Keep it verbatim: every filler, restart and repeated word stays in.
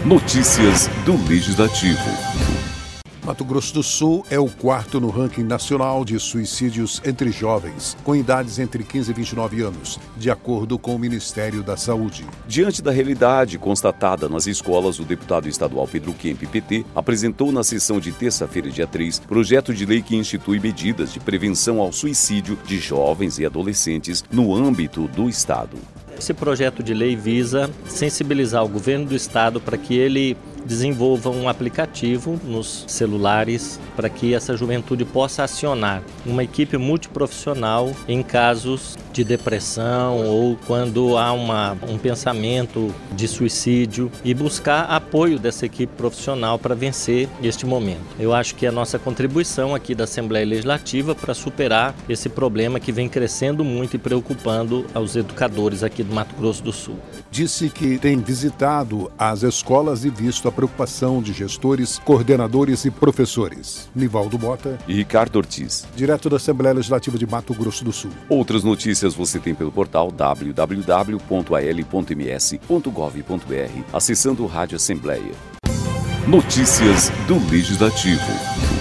Notícias do Legislativo. Mato Grosso do Sul é o quarto no ranking nacional de suicídios entre jovens, com idades entre quinze e vinte e nove anos, de acordo com o Ministério da Saúde. Diante da realidade constatada nas escolas, o deputado estadual Pedro Kemp, P T, apresentou na sessão de terça-feira, dia três, projeto de lei que institui medidas de prevenção ao suicídio de jovens e adolescentes no âmbito do Estado. Esse projeto de lei visa sensibilizar o governo do estado para que ele desenvolva um aplicativo nos celulares para que essa juventude possa acionar uma equipe multiprofissional em casos de depressão ou quando há uma, um pensamento de suicídio e buscar apoio dessa equipe profissional para vencer este momento. Eu acho que é a nossa contribuição aqui da Assembleia Legislativa para superar esse problema que vem crescendo muito e preocupando aos educadores aqui do Mato Grosso do Sul. Disse que tem visitado as escolas e visto a preocupação de gestores, coordenadores e professores. Nivaldo Mota e Ricardo Ortiz, direto da Assembleia Legislativa de Mato Grosso do Sul. Outras notícias você tem pelo portal w w w ponto a l ponto m s ponto gov ponto b r, acessando o Rádio Assembleia. Notícias do Legislativo.